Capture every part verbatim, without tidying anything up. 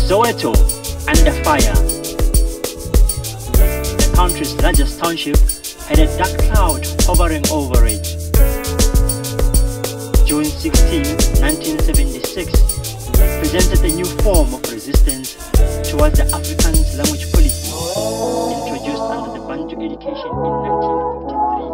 Soweto, under fire. The country's largest township had a dark cloud hovering over it. June sixteenth, nineteen seventy-six, presented a new form of resistance towards the Afrikaans language policy introduced under the Bantu Education in nineteen fifty-three.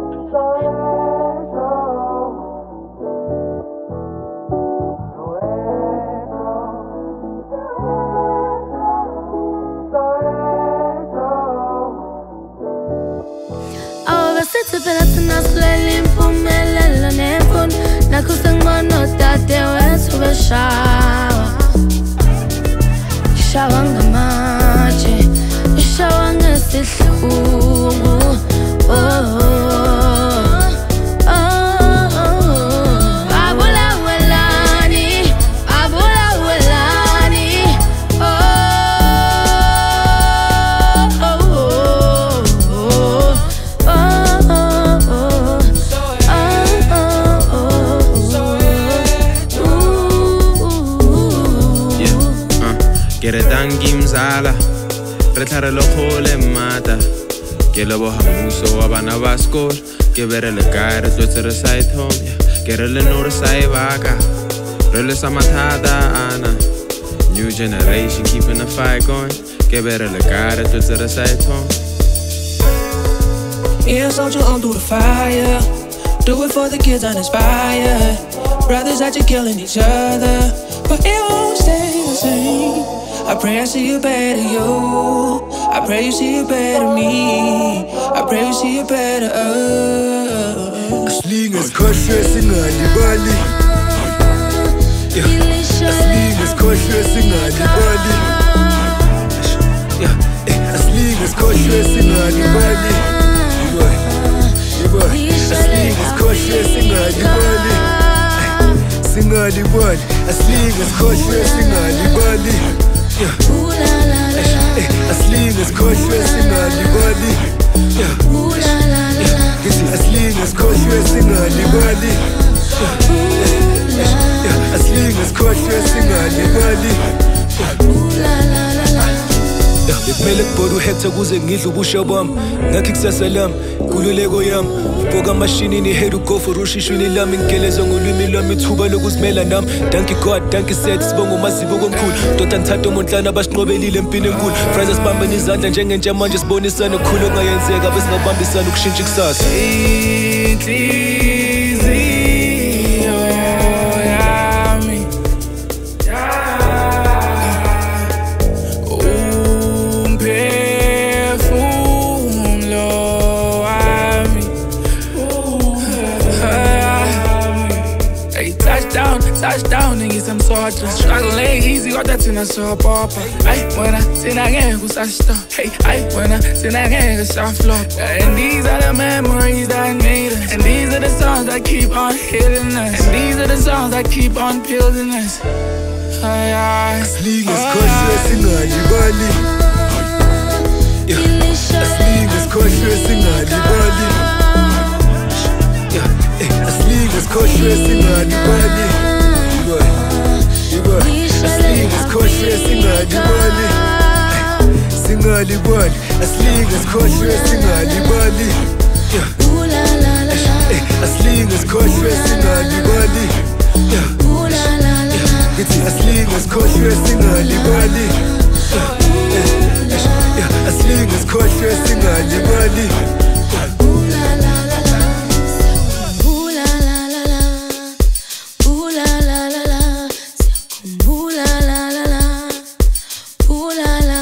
Phela thina silela impumelelo nemfundo nakho sengibona udadewethu beshawa shawa ngamatshe shawa ngesihluku oh Tangi mzala re tlhare le kgole mmata ke leboga mmuso wa bana ba sekolo ke bere le kae re tlotse re sa ithomya ke re le no re sa e baka re le sa mathata ana new generation keeping the fight going ke bere le kae re tlotse re sa ithomya. Yeah, soldier on through the fire, do it for the kids uninspired, brothers that you're killing each other, but it won't stay the same. I pray I see you better, you. I pray you see you better, me. I pray you see you better, us. Asling is cautious in the body. Yeah. Asling is cautious in the body. Yeah. Asling is cautious in the body. Asling is cautious in the body. Sing the body. Asling is cautious in the body. Yeah. Ooh la la la la. Asling is cautious in the body. Yeah. Ooh la la la la. Asling is cautious in the body. Yeah. Asling is cautious in the body. Ooh la la la la. Bekumele kubhora uHector kuze ngidle ubusha bami ngakho ikusasa lami kululeko yami ubhoka amashinini head go for ushishini lami ngigelezwe ngolwimi lwami ithuba lokuzimela nami thank you God thank you set sibonga umazibo komkhulu ndoda ngithatha umonhlana abasiqobelile empini enkulu friends sibambene izandla njengentsha manje sibonisana ukukhulu ongayenzeka bese ngabambisana ukushintsha ikusasa. Touchdown, niggas, I'm so hard to struggle ain't easy, got that in a soap opera. Ay, when I sin again, who's I stop? Hey, ay, when I sin again, it's a flop. And these are the memories that made us. And these are the songs that keep on hitting us. And these are the songs that keep on building us. Ay, ay. Asling is cautious in the body. Yeah. Asling is cautious in the body. Yeah. Asling is cautious in the body. Asling is cautious in the body. Sing the body. Asling is cautious in the body. Yeah. Ooh la la la la. Asling is cautious in the body. Yeah. Ooh la la la la. Asling is cautious in the body. Yeah. Asling is cautious in the body. Ooh la la